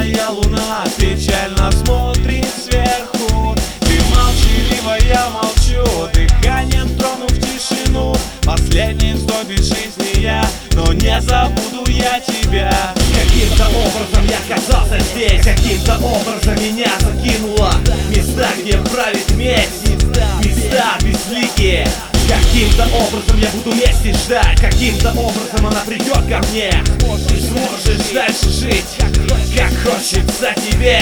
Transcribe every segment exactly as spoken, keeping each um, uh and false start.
Молчаливая луна печально смотрит сверху. Ты молчалива, я молчу, дыханием тронув тишину. Последний вздох без жизни я, но не забуду я тебя. Каким-то образом я оказался здесь, каким-то образом меня закинуло места, где правит месть, места безликие. Каким-то образом я буду вместе ждать, каким-то образом она придет ко мне. Ты сможешь дальше жить, как хочется тебе.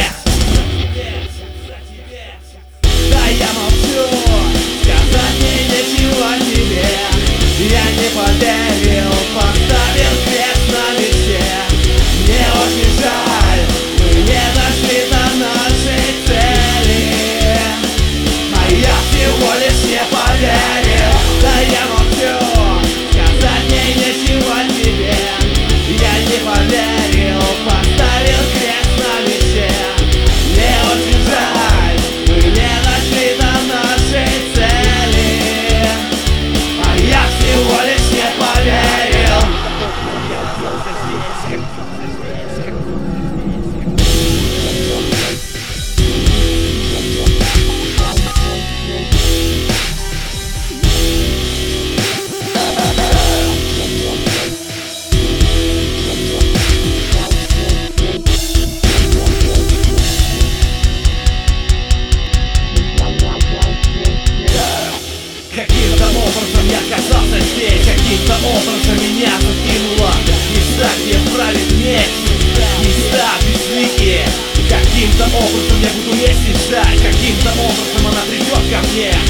Да я молчу, сказать мне нечего тебе. Я не поверил, поставил крест на мечте. Мне очень жаль, мы не дошли до нашей цели, а я всего лишь не поверил. Да я молчу, сказать мне нечего тебе. Я не поверил, поставил крест на мечте. Мне очень жаль, мы не дошли до нашей цели, а я всего лишь не поверил. Каким-то образом я оказался здесь, каким-то образом меня закинуло места, где правит месть, места безликие. Каким-то образом я буду вместе ждать, каким-то образом она придет ко мне.